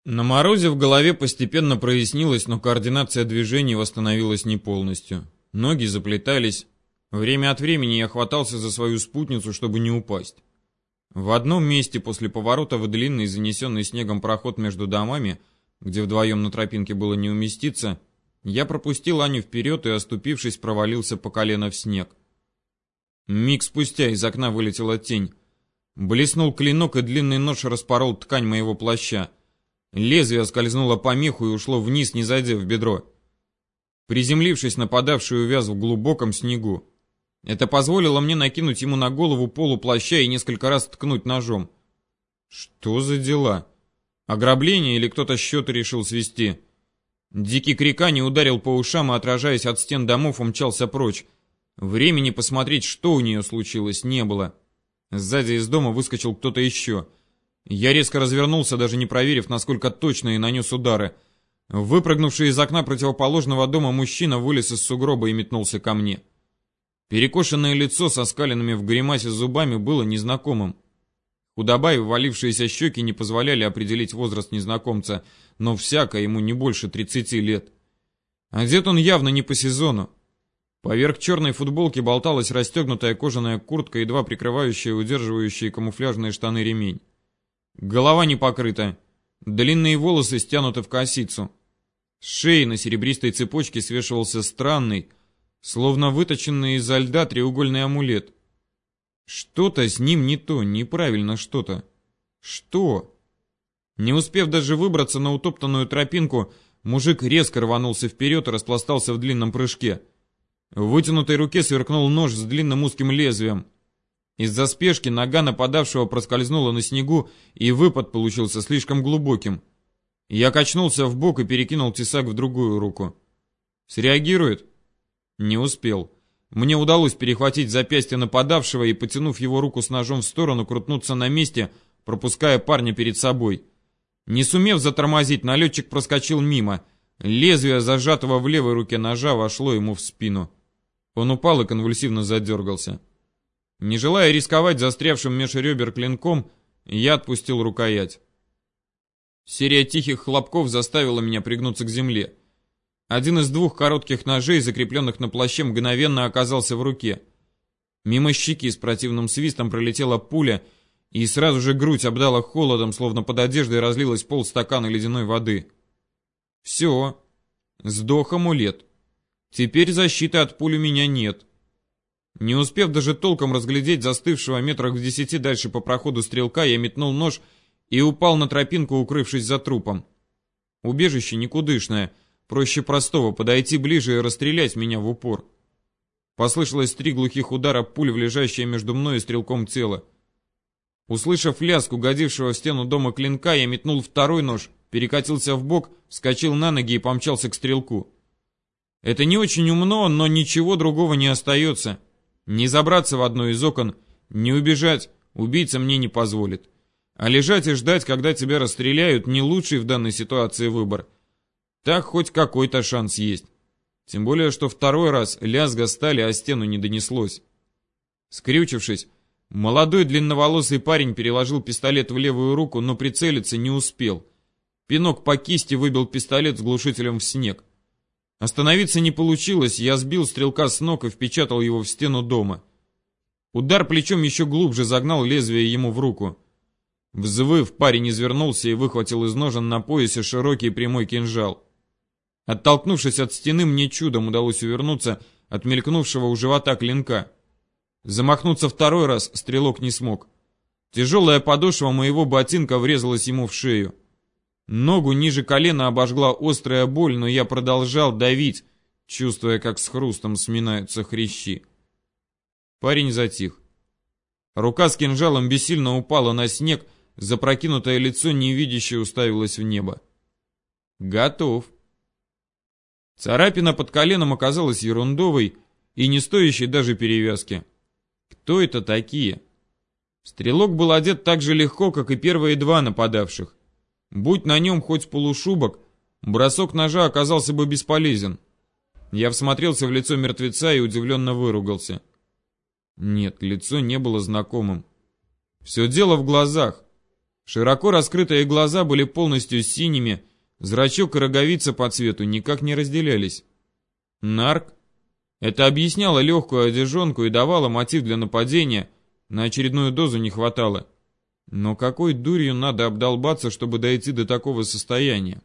На морозе в голове постепенно прояснилось, но координация движений восстановилась не полностью. Ноги заплетались. Время от времени я хватался за свою спутницу, чтобы не упасть. В одном месте после поворота в длинный, занесенный снегом проход между домами, где вдвоем на тропинке было не уместиться, я пропустил Аню вперед и, оступившись, провалился по колено в снег. Миг спустя из окна вылетела тень. Блеснул клинок, и длинный нож распорол ткань моего плаща. Лезвие скользнуло по меху и ушло вниз, не задев бедро. Приземлившись, нападавший увяз в глубоком снегу. Это позволило мне накинуть ему на голову полу плаща и несколько раз ткнуть ножом. Что за дела? Ограбление или кто-то счеты решил свести? Дикий крикань ударил по ушам и, отражаясь от стен домов, умчался прочь. Времени посмотреть, что у нее случилось, не было. Сзади из дома выскочил кто-то еще. Я резко развернулся, даже не проверив, насколько точно, и нанес удары. Выпрыгнувший из окна противоположного дома мужчина вылез из сугроба и метнулся ко мне. Перекошенное лицо со скаленными в гримасе зубами было незнакомым. Худоба и ввалившиеся щеки не позволяли определить возраст незнакомца, но всяко ему не больше 30 лет. Одет он явно не по сезону. Поверх черной футболки болталась расстегнутая кожаная куртка, едва прикрывающая удерживающие камуфляжные штаны ремень. Голова не покрыта, длинные волосы стянуты в косицу. С шеи на серебристой цепочке свешивался странный, словно выточенный изо льда треугольный амулет. Что-то с ним не то, неправильно что-то. Что? Не успев даже выбраться на утоптанную тропинку, мужик резко рванулся вперед и распластался в длинном прыжке. В вытянутой руке сверкнул нож с длинным узким лезвием. Из-за спешки нога нападавшего проскользнула на снегу, и выпад получился слишком глубоким. Я качнулся вбок и перекинул тесак в другую руку. Среагирует? Не успел. Мне удалось перехватить запястье нападавшего и, потянув его руку с ножом в сторону, крутнуться на месте, пропуская парня перед собой. Не сумев затормозить, налетчик проскочил мимо. Лезвие зажатого в левой руке ножа вошло ему в спину. Он упал и конвульсивно задергался. Не желая рисковать застрявшим меж ребер клинком, я отпустил рукоять. Серия тихих хлопков заставила меня пригнуться к земле. Один из двух коротких ножей, закрепленных на плаще, мгновенно оказался в руке. Мимо щеки с противным свистом пролетела пуля, и сразу же грудь обдала холодом, словно под одеждой разлилось полстакана ледяной воды. Все. Сдох амулет. Теперь защиты от пуль у меня нет. Не успев даже толком разглядеть застывшего метрах в 10 дальше по проходу стрелка, я метнул нож и упал на тропинку, укрывшись за трупом. Убежище никудышное, проще простого подойти ближе и расстрелять меня в упор. Послышалось 3 глухих удара пуль в лежащее между мной и стрелком тело. Услышав лязг угодившего в стену дома клинка, я метнул второй нож, перекатился вбок, вскочил на ноги и помчался к стрелку. Это не очень умно, но ничего другого не остается. Не забраться в одно из окон, не убежать, убийца мне не позволит. А лежать и ждать, когда тебя расстреляют, не лучший в данной ситуации выбор. Так хоть какой-то шанс есть. Тем более, что второй раз лязга стали, а стену не донеслось. Скрючившись, молодой длинноволосый парень переложил пистолет в левую руку, но прицелиться не успел. Пинок по кисти выбил пистолет с глушителем в снег. Остановиться не получилось, я сбил стрелка с ног и впечатал его в стену дома. Удар плечом еще глубже загнал лезвие ему в руку. Взвыв, парень извернулся и выхватил из ножен на поясе широкий прямой кинжал. Оттолкнувшись от стены, мне чудом удалось увернуться от мелькнувшего у живота клинка. Замахнуться второй раз стрелок не смог. Тяжелая подошва моего ботинка врезалась ему в шею. Ногу ниже колена обожгла острая боль, но я продолжал давить, чувствуя, как с хрустом сминаются хрящи. Парень затих. Рука с кинжалом бессильно упала на снег, запрокинутое лицо невидяще уставилось в небо. Готов. Царапина под коленом оказалась ерундовой и не стоящей даже перевязки. Кто это такие? Стрелок был одет так же легко, как и первые 2 нападавших. Будь на нем хоть полушубок, бросок ножа оказался бы бесполезен. Я всмотрелся в лицо мертвеца и удивленно выругался. Нет, лицо не было знакомым. Все дело в глазах. Широко раскрытые глаза были полностью синими, зрачок и роговица по цвету никак не разделялись. Нарк? Это объясняло легкую одежонку и давало мотив для нападения, на очередную дозу не хватало. Но какой дурью надо обдолбаться, чтобы дойти до такого состояния?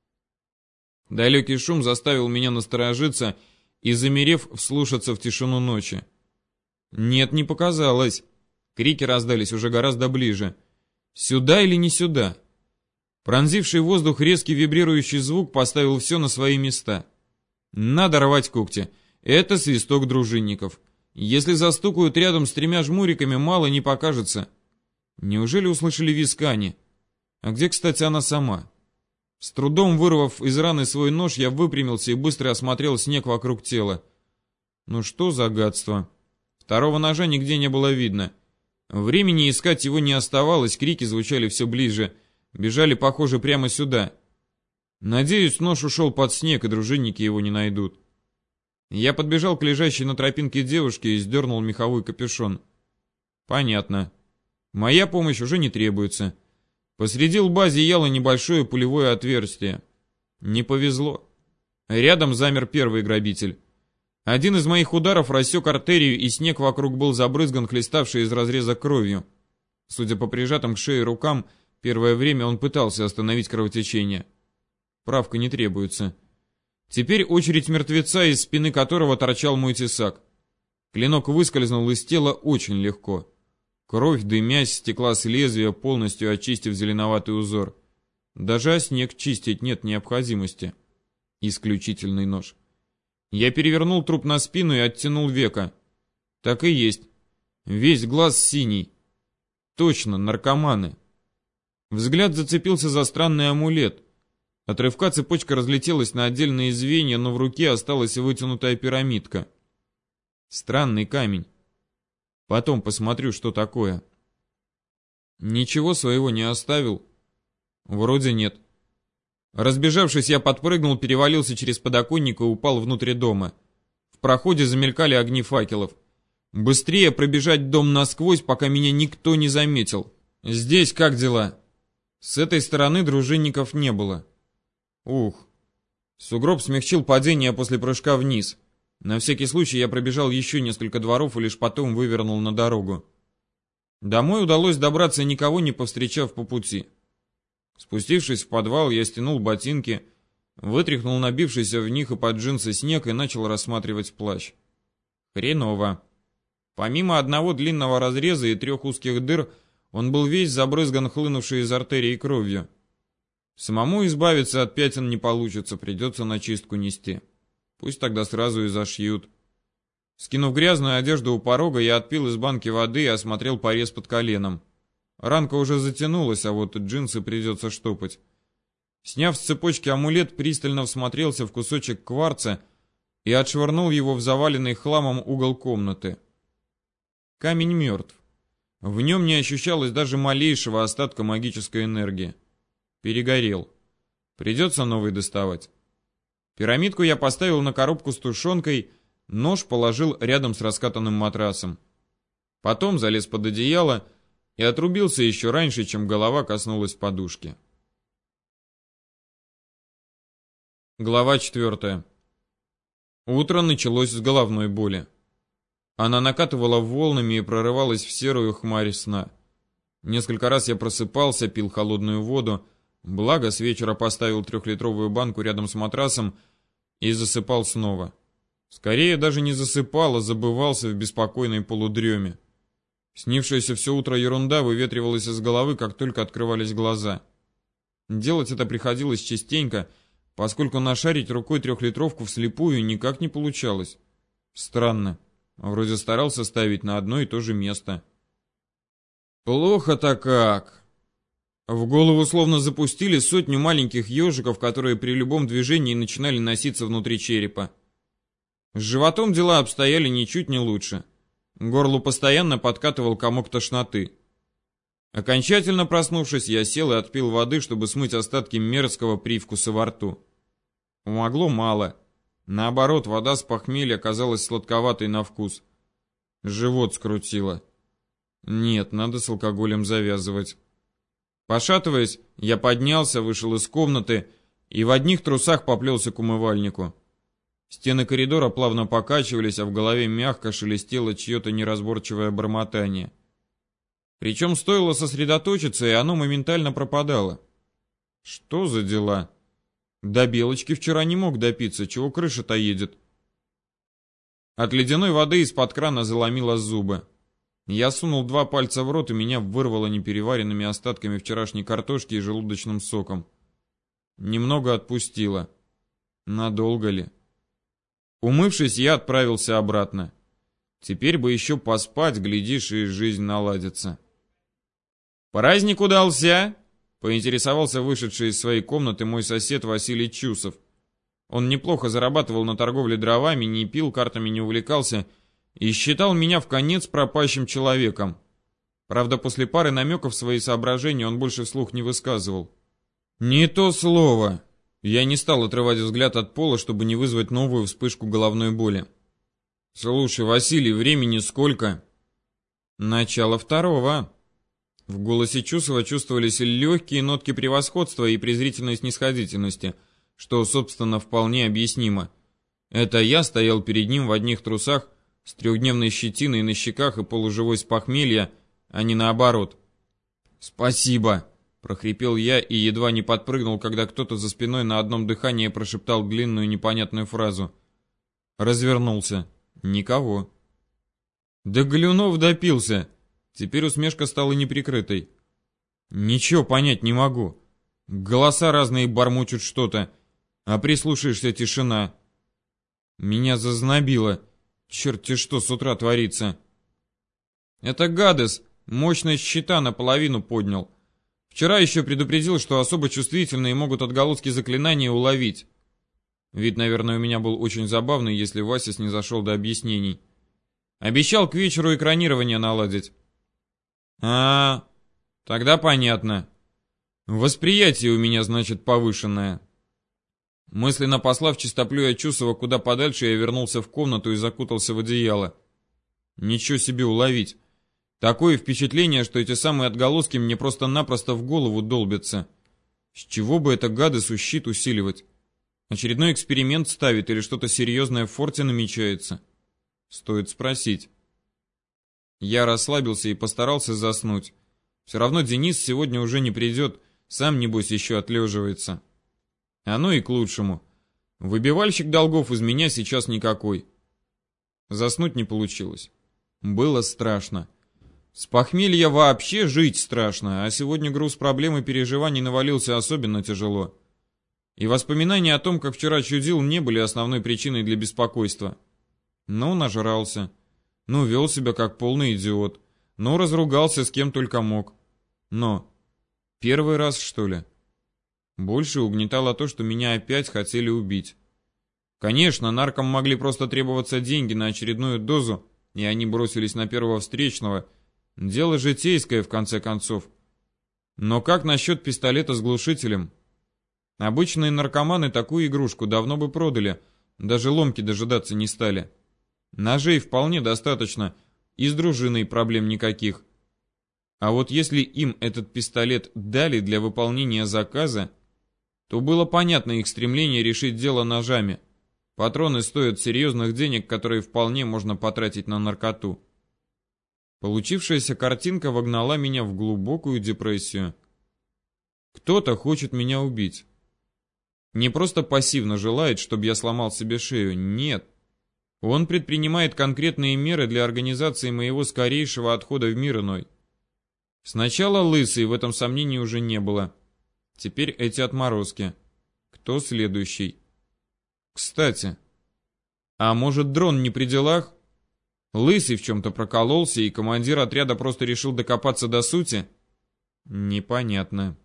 Далекий шум заставил меня насторожиться и, замерев, вслушаться в тишину ночи. Нет, не показалось. Крики раздались уже гораздо ближе. Сюда или не сюда? Пронзивший воздух резкий вибрирующий звук поставил все на свои места. Надо рвать когти. Это свисток дружинников. Если застукают рядом с 3 жмуриками, мало не покажется. Неужели услышали визг Ани? А где, кстати, она сама? С трудом вырвав из раны свой нож, я выпрямился и быстро осмотрел снег вокруг тела. Ну что за гадство? Второго ножа нигде не было видно. Времени искать его не оставалось, крики звучали все ближе. Бежали, похоже, прямо сюда. Надеюсь, нож ушел под снег, и дружинники его не найдут. Я подбежал к лежащей на тропинке девушке и сдернул меховой капюшон. Понятно. Моя помощь уже не требуется. Посреди лба зияло небольшое пулевое отверстие. Не повезло. Рядом замер первый грабитель. Один из моих ударов рассек артерию, и снег вокруг был забрызган хлеставшей из разреза кровью. Судя по прижатым к шее рукам, первое время он пытался остановить кровотечение. Правка не требуется. Теперь очередь мертвеца, из спины которого торчал мой тесак. Клинок выскользнул из тела очень легко. Кровь, дымясь, стекла с лезвия, полностью очистив зеленоватый узор. Даже снег чистить нет необходимости. Исключительный нож. Я перевернул труп на спину и оттянул веко. Так и есть. Весь глаз синий. Точно, наркоманы. Взгляд зацепился за странный амулет. От рывка цепочка разлетелась на отдельные звенья, но в руке осталась вытянутая пирамидка. Странный камень. Потом посмотрю, что такое. Ничего своего не оставил? Вроде нет. Разбежавшись, я подпрыгнул, перевалился через подоконник и упал внутрь дома. В проходе замелькали огни факелов. Быстрее пробежать дом насквозь, пока меня никто не заметил. Здесь как дела? С этой стороны дружинников не было. Ух. Сугроб смягчил падение после прыжка вниз. На всякий случай я пробежал еще несколько дворов и лишь потом вывернул на дорогу. Домой удалось добраться, никого не повстречав по пути. Спустившись в подвал, я стянул ботинки, вытряхнул набившийся в них и под джинсы снег и начал рассматривать плащ. Хреново. Помимо одного длинного разреза и 3 узких дыр, он был весь забрызган хлынувшей из артерии кровью. Самому избавиться от пятен не получится, придется на чистку нести. Пусть тогда сразу и зашьют. Скинув грязную одежду у порога, я отпил из банки воды и осмотрел порез под коленом. Ранка уже затянулась, а вот джинсы придется штопать. Сняв с цепочки амулет, пристально всмотрелся в кусочек кварца и отшвырнул его в заваленный хламом угол комнаты. Камень мертв. В нем не ощущалось даже малейшего остатка магической энергии. Перегорел. Придется новый доставать. Пирамидку я поставил на коробку с тушенкой, нож положил рядом с раскатанным матрасом. Потом залез под одеяло и отрубился еще раньше, чем голова коснулась подушки. Глава 4. Утро началось с головной боли. Она накатывала волнами и прорывалась в серую хмарь сна. Несколько раз я просыпался, пил холодную воду, благо с вечера поставил 3-литровую банку рядом с матрасом и засыпал снова. Скорее даже не засыпал, а забывался в беспокойной полудреме. Снившаяся все утро ерунда выветривалась из головы, как только открывались глаза. Делать это приходилось частенько, поскольку нашарить рукой 3-литровку вслепую никак не получалось. Странно. Вроде старался ставить на одно и то же место. Плохо-то как. В голову словно запустили сотню маленьких ежиков, которые при любом движении начинали носиться внутри черепа. С животом дела обстояли ничуть не лучше. К горлу постоянно подкатывал комок тошноты. Окончательно проснувшись, я сел и отпил воды, чтобы смыть остатки мерзкого привкуса во рту. Помогло мало. Наоборот, вода с похмелья казалась сладковатой на вкус. Живот скрутило. Нет, надо с алкоголем завязывать. Пошатываясь, я поднялся, вышел из комнаты и в одних трусах поплелся к умывальнику. Стены коридора плавно покачивались, а в голове мягко шелестело чье-то неразборчивое бормотание. Причем стоило сосредоточиться, и оно моментально пропадало. Что за дела? До Белочки вчера не мог допиться, чего крыша-то едет. От ледяной воды из-под крана заломило зубы. Я сунул 2 пальца в рот, и меня вырвало непереваренными остатками вчерашней картошки и желудочным соком. Немного отпустило. Надолго ли? Умывшись, я отправился обратно. Теперь бы еще поспать, глядишь, и жизнь наладится. «Праздник удался?» — поинтересовался вышедший из своей комнаты мой сосед Василий Чусов. Он неплохо зарабатывал на торговле дровами, не пил, картами не увлекался и считал меня вконец пропащим человеком. Правда, после пары намеков свои соображения он больше вслух не высказывал. «Не то слово!» Я не стал отрывать взгляд от пола, чтобы не вызвать новую вспышку головной боли. «Слушай, Василий, времени сколько?» «Начало 2-го». В голосе Чусова чувствовались легкие нотки превосходства и презрительной снисходительности, что, собственно, вполне объяснимо. Это я стоял перед ним в одних трусах, с 3-дневной щетиной на щеках и полуживой с похмелья, а не наоборот. «Спасибо!» — прохрипел я и едва не подпрыгнул, когда кто-то за спиной на одном дыхании прошептал длинную непонятную фразу. Развернулся. Никого. Да Голюнов допился. Теперь усмешка стала неприкрытой. Ничего понять не могу. Голоса разные бормочут что-то, а прислушаешься — тишина. Меня зазнобило. Черт-те что с утра творится. Это Гадес мощность щита наполовину поднял. Вчера еще предупредил, что особо чувствительные могут отголоски заклинания уловить. Вид, наверное, у меня был очень забавный, если Вася снизошел до объяснений. Обещал к вечеру экранирование наладить. Тогда понятно. Восприятие у меня, значит, повышенное. Мысленно послав чистоплюя Чусова куда подальше, я вернулся в комнату и закутался в одеяло. Ничего себе уловить. Такое впечатление, что эти самые отголоски мне просто-напросто в голову долбятся. С чего бы это Гадесу щит усиливать? Очередной эксперимент ставит или что-то серьезное в форте намечается? Стоит спросить. Я расслабился и постарался заснуть. Все равно Денис сегодня уже не придет, сам, небось, еще отлеживается. Оно и к лучшему. Выбивальщик долгов из меня сейчас никакой. Заснуть не получилось. Было страшно. С похмелья вообще жить страшно, а сегодня груз проблем и переживаний навалился особенно тяжело. И воспоминания о том, как вчера чудил, не были основной причиной для беспокойства. Ну, нажрался. Ну, вел себя как полный идиот. Ну, разругался с кем только мог. Но первый раз, что ли? Больше угнетало то, что меня опять хотели убить. Конечно, наркам могли просто требоваться деньги на очередную дозу, и они бросились на первого встречного. Дело житейское, в конце концов. Но как насчет пистолета с глушителем? Обычные наркоманы такую игрушку давно бы продали, даже ломки дожидаться не стали. Ножей вполне достаточно, и с дружиной проблем никаких. А вот если им этот пистолет дали для выполнения заказа, то было понятно их стремление решить дело ножами. Патроны стоят серьезных денег, которые вполне можно потратить на наркоту. Получившаяся картинка вогнала меня в глубокую депрессию. Кто-то хочет меня убить. Не просто пассивно желает, чтобы я сломал себе шею, нет. Он предпринимает конкретные меры для организации моего скорейшего отхода в мир иной. Сначала Лысый, в этом сомнений уже не было. Теперь эти отморозки. Кто следующий? Кстати, а может, Дрон не при делах? Лысый в чем-то прокололся, и командир отряда просто решил докопаться до сути? Непонятно.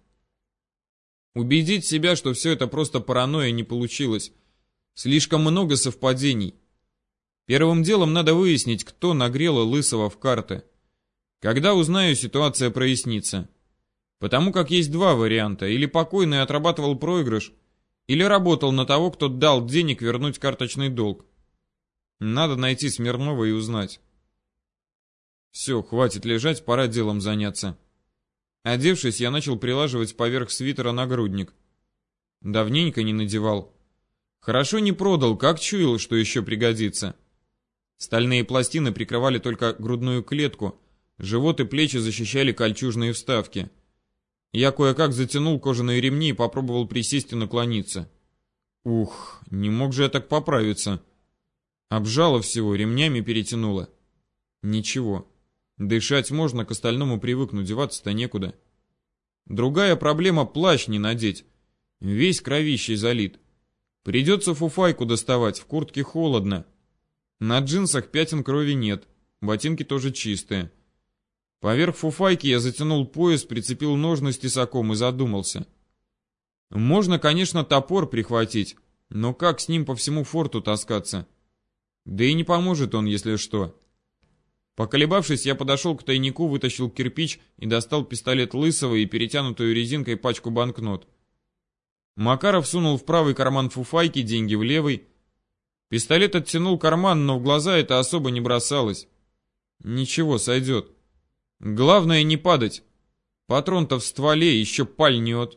Убедить себя, что все это просто паранойя, не получилось. Слишком много совпадений. Первым делом надо выяснить, кто нагрел Лысого в карты. Когда узнаю, ситуация прояснится. Потому как есть 2 варианта. Или покойный отрабатывал проигрыш, или работал на того, кто дал денег вернуть карточный долг. Надо найти Смирнова и узнать. Все, хватит лежать, пора делом заняться. Одевшись, я начал прилаживать поверх свитера нагрудник. Давненько не надевал. Хорошо не продал, как чуял, что еще пригодится. Стальные пластины прикрывали только грудную клетку, живот и плечи защищали кольчужные вставки. Я кое-как затянул кожаные ремни и попробовал присесть и наклониться. Ух, не мог же я так поправиться. Обжало всего, ремнями перетянуло. Ничего. Дышать можно, к остальному привыкну, деваться-то некуда. Другая проблема — плащ не надеть. Весь кровищей залит. Придется фуфайку доставать, в куртке холодно. На джинсах пятен крови нет, ботинки тоже чистые. Поверх фуфайки я затянул пояс, прицепил ножны с тесаком и задумался. Можно, конечно, топор прихватить, но как с ним по всему форту таскаться? Да и не поможет он, если что. Поколебавшись, я подошел к тайнику, вытащил кирпич и достал пистолет Лысого и перетянутую резинкой пачку банкнот. Макаров сунул в правый карман фуфайки, деньги в левый. Пистолет оттянул карман, но в глаза это особо не бросалось. Ничего, сойдет. Главное не падать. Патрон-то в стволе, еще пальнет.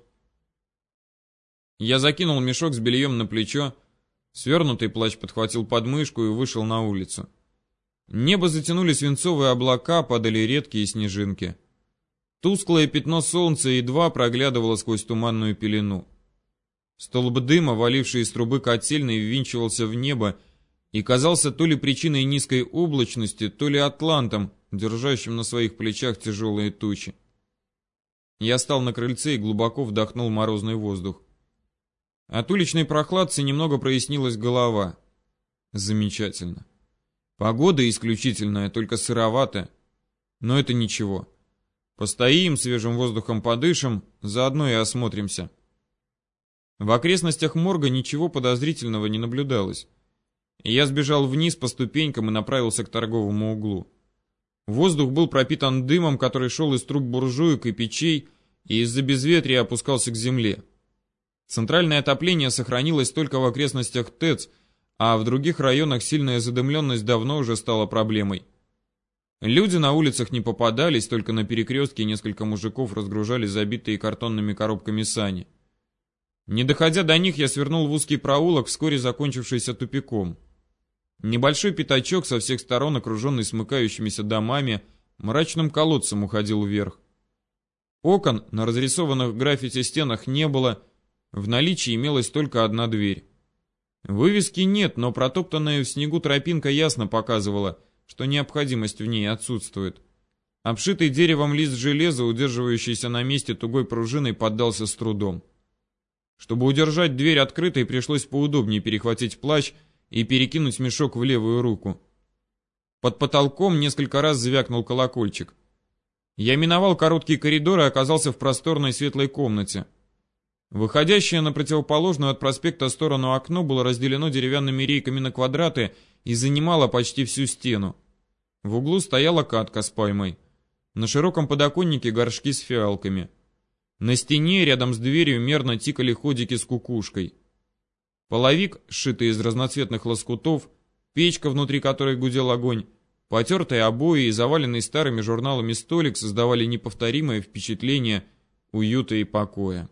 Я закинул мешок с бельем на плечо, свернутый плащ подхватил под мышку и вышел на улицу. Небо затянули свинцовые облака, падали редкие снежинки. Тусклое пятно солнца едва проглядывало сквозь туманную пелену. Столб дыма, валивший из трубы котельной, ввинчивался в небо и казался то ли причиной низкой облачности, то ли атлантом, держащим на своих плечах тяжелые тучи. Я стал на крыльце и глубоко вдохнул морозный воздух. От уличной прохладцы немного прояснилась голова. Замечательно. Погода исключительная, только сыровато. Но это ничего. Постоим, свежим воздухом подышим, заодно и осмотримся. В окрестностях морга ничего подозрительного не наблюдалось. Я сбежал вниз по ступенькам и направился к торговому углу. Воздух был пропитан дымом, который шел из труб буржуек и печей, и из-за безветрия опускался к земле. Центральное отопление сохранилось только в окрестностях ТЭЦ, а в других районах сильная задымленность давно уже стала проблемой. Люди на улицах не попадались, только на перекрестке несколько мужиков разгружали забитые картонными коробками сани. Не доходя до них, я свернул в узкий проулок, вскоре закончившийся тупиком. Небольшой пятачок, со всех сторон окруженный смыкающимися домами, мрачным колодцем уходил вверх. Окон на разрисованных граффити стенах не было, в наличии имелась только одна дверь. Вывески нет, но протоптанная в снегу тропинка ясно показывала, что необходимость в ней отсутствует. Обшитый деревом лист железа, удерживающийся на месте тугой пружиной, поддался с трудом. Чтобы удержать дверь открытой, пришлось поудобнее перехватить плащ и перекинуть мешок в левую руку. Под потолком несколько раз звякнул колокольчик. Я миновал короткий коридор и оказался в просторной светлой комнате. Выходящее на противоположную от проспекта сторону окно было разделено деревянными рейками на квадраты и занимало почти всю стену. В углу стояла катка с пальмой. На широком подоконнике горшки с фиалками. На стене рядом с дверью мерно тикали ходики с кукушкой. Половик, сшитый из разноцветных лоскутов, печка, внутри которой гудел огонь, потертые обои и заваленный старыми журналами столик создавали неповторимое впечатление уюта и покоя.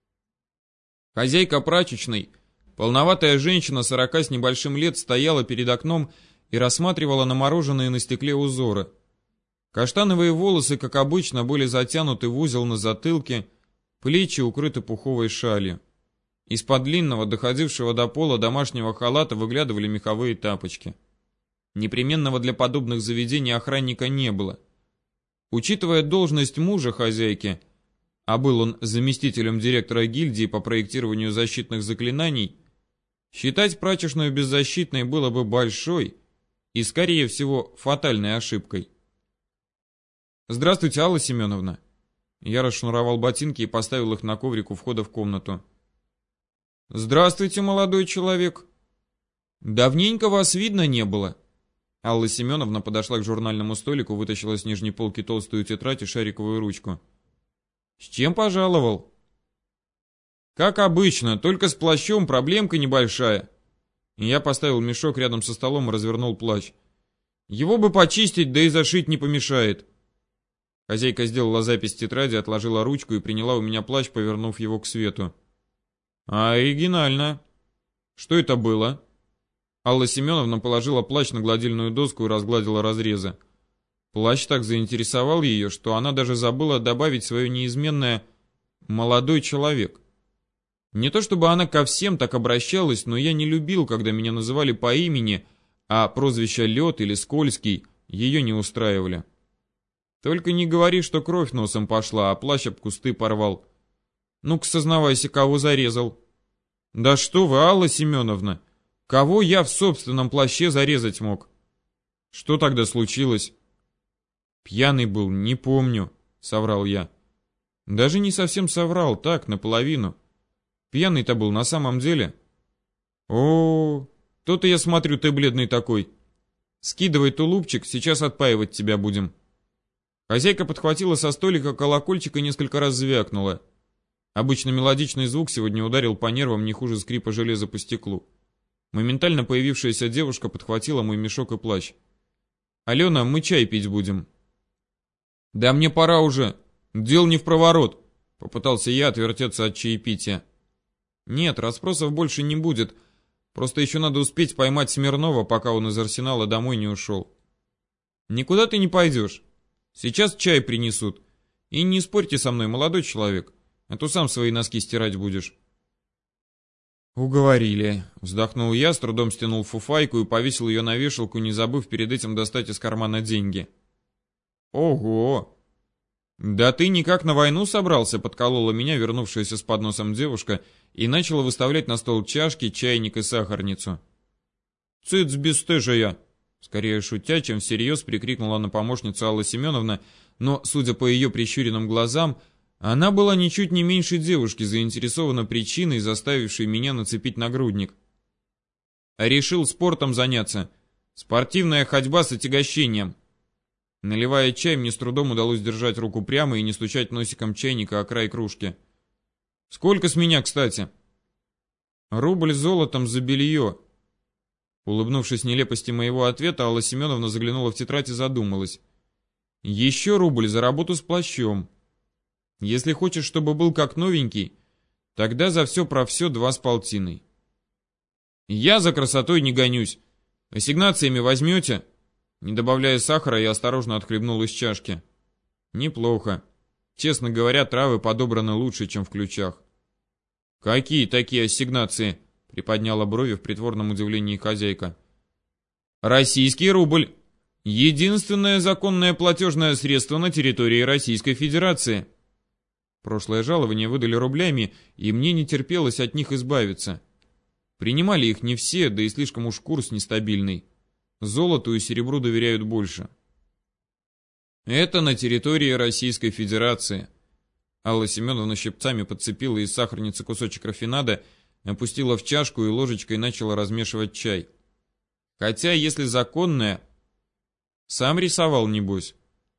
Хозяйка прачечной, полноватая женщина 40 с небольшим лет, стояла перед окном и рассматривала намороженные на стекле узоры. Каштановые волосы, как обычно, были затянуты в узел на затылке, плечи укрыты пуховой шалью. Из-под длинного, доходившего до пола домашнего халата выглядывали меховые тапочки. Непременного для подобных заведений охранника не было. Учитывая должность мужа хозяйки, а был он заместителем директора гильдии по проектированию защитных заклинаний, считать прачечную беззащитной было бы большой и, скорее всего, фатальной ошибкой. «Здравствуйте, Алла Семеновна». Я расшнуровал ботинки и поставил их на коврик у входа в комнату. «Здравствуйте, молодой человек. Давненько вас видно не было». Алла Семеновна подошла к журнальному столику, вытащила с нижней полки толстую тетрадь и шариковую ручку. «С чем пожаловал?» «Как обычно, только с плащом проблемка небольшая». Я поставил мешок рядом со столом и развернул плащ. «Его бы почистить, да и зашить не помешает». Хозяйка сделала запись в тетради, отложила ручку и приняла у меня плащ, повернув его к свету. Оригинально. Что это было? Алла Семеновна положила плащ на гладильную доску и разгладила разрезы. Плащ так заинтересовал ее, что она даже забыла добавить свое неизменное «молодой человек». Не то чтобы она ко всем так обращалась, но я не любил, когда меня называли по имени, а прозвища Лед или Скользкий ее не устраивали. Только не говори, что кровь носом пошла, а плащ об кусты порвал. Ну-ка, сознавайся, кого зарезал. Да что вы, Алла Семеновна, кого я в собственном плаще зарезать мог? Что тогда случилось? Пьяный был, не помню, соврал я. Даже не совсем соврал, так, наполовину. Пьяный-то был на самом деле. О, то-то я смотрю, ты бледный такой. Скидывай тулупчик, сейчас отпаивать тебя будем. Хозяйка подхватила со столика колокольчик и несколько раз звякнула. Обычно мелодичный звук сегодня ударил по нервам не хуже скрипа железа по стеклу. Моментально появившаяся девушка подхватила мой мешок и плащ. «Алена, мы чай пить будем». «Да мне пора уже. Дел не в проворот», — попытался я отвертеться от чаепития. «Нет, расспросов больше не будет. Просто еще надо успеть поймать Смирнова, пока он из арсенала домой не ушел». «Никуда ты не пойдешь. Сейчас чай принесут. И не спорьте со мной, молодой человек, а то сам свои носки стирать будешь». «Уговорили», — вздохнул я, с трудом стянул фуфайку и повесил ее на вешалку, не забыв перед этим достать из кармана деньги. «Ого! Да ты никак на войну собрался?» — подколола меня вернувшаяся с подносом девушка и начала выставлять на стол чашки, чайник и сахарницу. «Цыц, бесстыжая!» — скорее шутя, чем всерьез прикрикнула на помощницу Алла Семеновна, но, судя по ее прищуренным глазам, она была ничуть не меньше девушки, заинтересована причиной, заставившей меня нацепить нагрудник. «Решил спортом заняться. Спортивная ходьба с отягощением». Наливая чай, мне с трудом удалось держать руку прямо и не стучать носиком чайника о край кружки. «Сколько с меня, кстати?» «Рубль золотом за белье». Улыбнувшись нелепости моего ответа, Алла Семеновна заглянула в тетрадь и задумалась. «Еще рубль за работу с плащом. Если хочешь, чтобы был как новенький, тогда за все про все 2,5. Я за красотой не гонюсь. Ассигнациями возьмете?» Не добавляя сахара, я осторожно отхлебнул из чашки. «Неплохо. Честно говоря, травы подобраны лучше, чем в ключах». «Какие такие ассигнации?» — приподняла брови в притворном удивлении хозяйка. «Российский рубль. Единственное законное платежное средство на территории Российской Федерации». Прошлое жалование выдали рублями, и мне не терпелось от них избавиться. Принимали их не все, да и слишком уж курс нестабильный. Золоту и серебру доверяют больше. Это на территории Российской Федерации. Алла Семеновна щипцами подцепила из сахарницы кусочек рафинада, опустила в чашку и ложечкой начала размешивать чай. Хотя, если законное, сам рисовал, небось.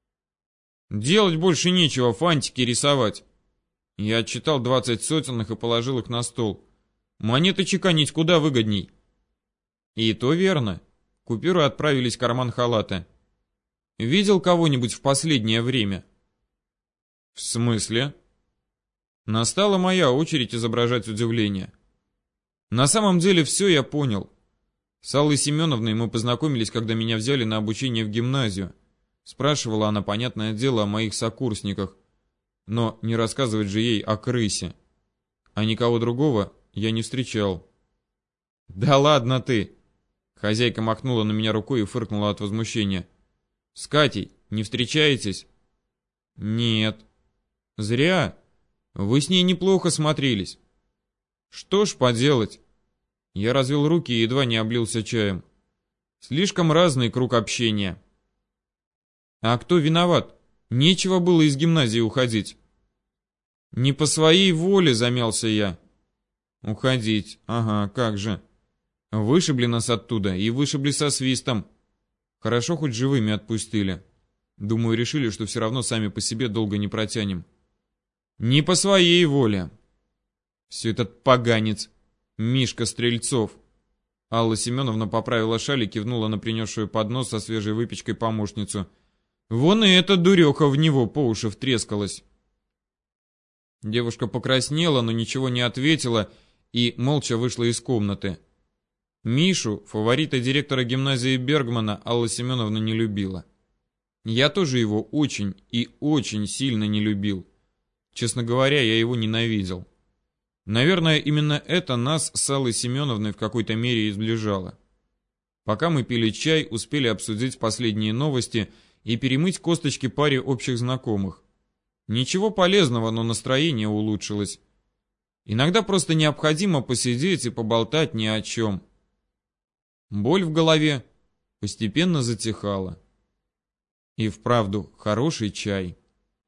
Делать больше нечего, фантики рисовать. Я отчитал 20 сотенных и положил их на стол. Монеты чеканить куда выгодней. И то верно. Купюры отправились в карман халата. Видел кого-нибудь в последнее время? В смысле? Настала моя очередь изображать удивление. На самом деле все я понял. С Аллой Семеновной мы познакомились, когда меня взяли на обучение в гимназию. Спрашивала она, понятное дело, о моих сокурсниках. Но не рассказывать же ей о крысе. А никого другого я не встречал. «Да ладно ты!» Хозяйка махнула на меня рукой и фыркнула от возмущения. «С Катей не встречаетесь?» «Нет». «Зря. Вы с ней неплохо смотрелись». «Что ж поделать?» Я развел руки и едва не облился чаем. Слишком разный круг общения. «А кто виноват? Нечего было из гимназии уходить». «Не по своей воле», — замялся я. «Уходить? Ага, как же». Вышибли нас оттуда и вышибли со свистом. Хорошо, хоть живыми отпустили. Думаю, решили, что все равно сами по себе долго не протянем. Не по своей воле. Все этот поганец, Мишка Стрельцов. Алла Семеновна поправила шаль и кивнула на принесшую поднос со свежей выпечкой помощницу. Вон и эта дуреха в него по уши втрескалась. Девушка покраснела, но ничего не ответила и молча вышла из комнаты. Мишу, фаворита директора гимназии Бергмана, Алла Семеновна не любила. Я тоже его очень и очень сильно не любил. Честно говоря, я его ненавидел. Наверное, именно это нас с Аллой Семеновной в какой-то мере и сближало. Пока мы пили чай, успели обсудить последние новости и перемыть косточки паре общих знакомых. Ничего полезного, но настроение улучшилось. Иногда просто необходимо посидеть и поболтать ни о чем. Боль в голове постепенно затихала. И вправду хороший чай.